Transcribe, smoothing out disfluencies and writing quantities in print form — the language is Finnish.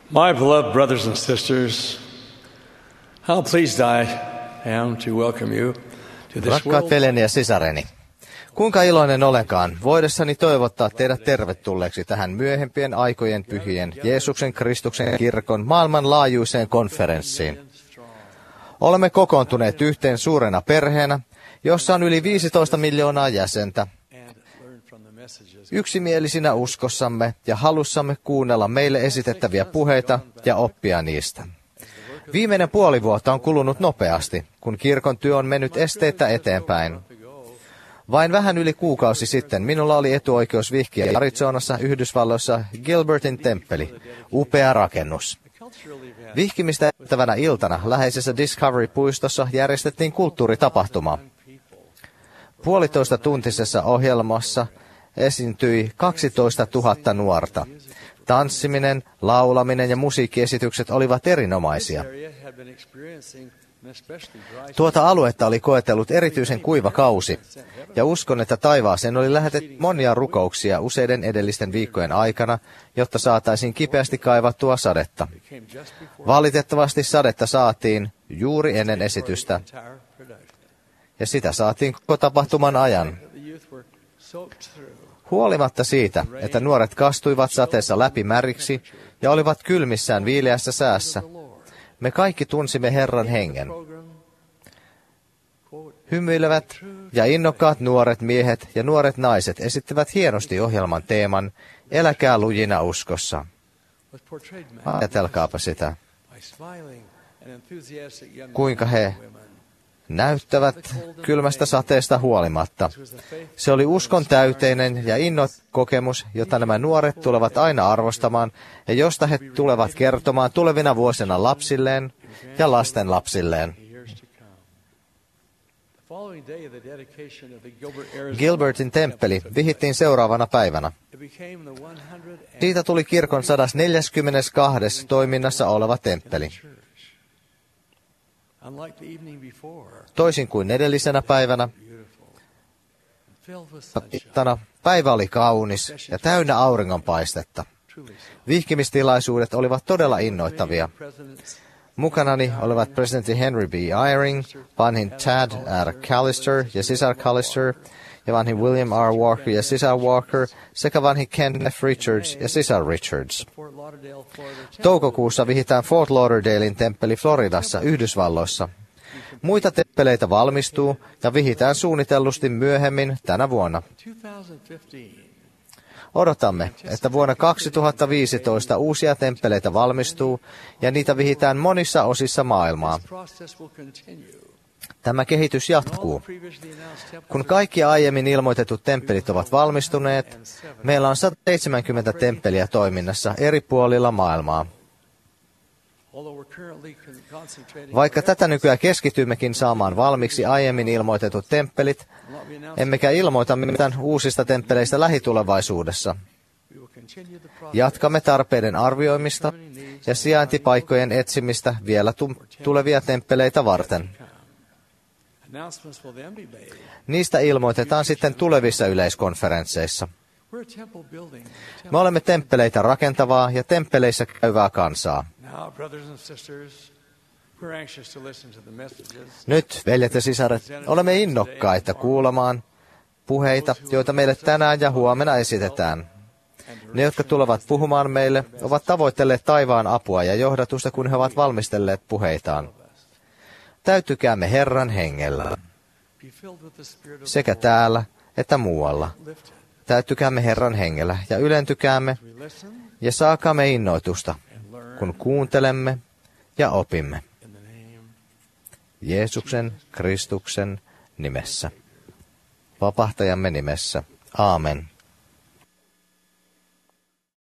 My beloved brothers and sisters, how pleased I am to welcome you to this Rakkaat veljeni ja sisareni, kuinka iloinen olenkaan voidessani toivottaa teidät tervetulleeksi tähän myöhempien aikojen pyhien Jeesuksen Kristuksen kirkon maailmanlaajuiseen konferenssiin. Olemme kokoontuneet yhteen suurena perheenä, jossa on yli 15 miljoonaa jäsentä, yksimielisinä uskossamme ja halussamme kuunnella meille esitettäviä puheita ja oppia niistä. Viimeinen puoli vuotta on kulunut nopeasti, kun kirkon työ on mennyt esteettä eteenpäin. Vain vähän yli kuukausi sitten minulla oli etuoikeus vihkiä Arizonassa, Yhdysvalloissa Gilbertin temppeli, upea rakennus. Vihkimistä edeltävänä iltana läheisessä Discovery-puistossa järjestettiin kulttuuritapahtuma. Puolitoistatuntisessa ohjelmassa esiintyi 12 000 nuorta. Tanssiminen, laulaminen ja musiikkiesitykset olivat erinomaisia. Tuota aluetta oli koetellut erityisen kuiva kausi, ja uskon, että taivaaseen oli lähetetty monia rukouksia useiden edellisten viikkojen aikana, jotta saataisiin kipeästi kaivattua sadetta. Valitettavasti sadetta saatiin juuri ennen esitystä, ja sitä saatiin koko tapahtuman ajan. Huolimatta siitä, että nuoret kastuivat sateessa läpimäriksi ja olivat kylmissään viileässä säässä, me kaikki tunsimme Herran hengen. Hymyilevät ja innokkaat nuoret miehet ja nuoret naiset esittivät hienosti ohjelman teeman Eläkää lujina uskossa. Ajatelkaapa sitä, kuinka he näyttävät kylmästä sateesta huolimatta. Se oli uskon täyteinen ja kokemus, jota nämä nuoret tulevat aina arvostamaan ja josta he tulevat kertomaan tulevina vuosina lapsilleen ja lasten lapsilleen. Gilbertin temppeli vihittiin seuraavana päivänä. Siitä tuli kirkon 142. toiminnassa oleva temppeli. Toisin kuin edellisenä päivänä, päivä oli kaunis ja täynnä auringonpaistetta. Vihkimistilaisuudet olivat todella innoittavia. Mukanani olivat presidentti Henry B. Eyring, vanhin Tad R. Callister ja sisar Callister, ja vanhin William R. Walker ja sisar Walker, sekä vanhin Kenneth Richards ja sisar Richards. Toukokuussa vihitään Fort Lauderdalein temppeli Floridassa, Yhdysvalloissa. Muita temppeleitä valmistuu ja vihitään suunnitellusti myöhemmin tänä vuonna. Odotamme, että vuonna 2015 uusia temppeleitä valmistuu ja niitä vihitään monissa osissa maailmaa. Tämä kehitys jatkuu. Kun kaikki aiemmin ilmoitetut temppelit ovat valmistuneet, meillä on 170 temppeliä toiminnassa eri puolilla maailmaa. Vaikka tätä nykyään keskitymmekin saamaan valmiiksi aiemmin ilmoitetut temppelit, emmekä ilmoita mitään uusista temppeleistä lähitulevaisuudessa. Jatkamme tarpeiden arvioimista ja sijaintipaikkojen etsimistä vielä tulevia temppeleitä varten. Niistä ilmoitetaan sitten tulevissa yleiskonferensseissa. Me olemme temppeleitä rakentavaa ja temppeleissä käyvää kansaa. Nyt, veljet ja sisaret, olemme innokkaita kuulemaan puheita, joita meille tänään ja huomenna esitetään. Ne, jotka tulevat puhumaan meille, ovat tavoitelleet taivaan apua ja johdatusta, kun he ovat valmistelleet puheitaan. Täyttykäämme Herran hengellä, sekä täällä että muualla. Täyttykäämme Herran hengellä ja ylentykäämme ja saakaamme innoitusta, kun kuuntelemme ja opimme. Jeesuksen Kristuksen nimessä, vapahtajamme nimessä. Aamen.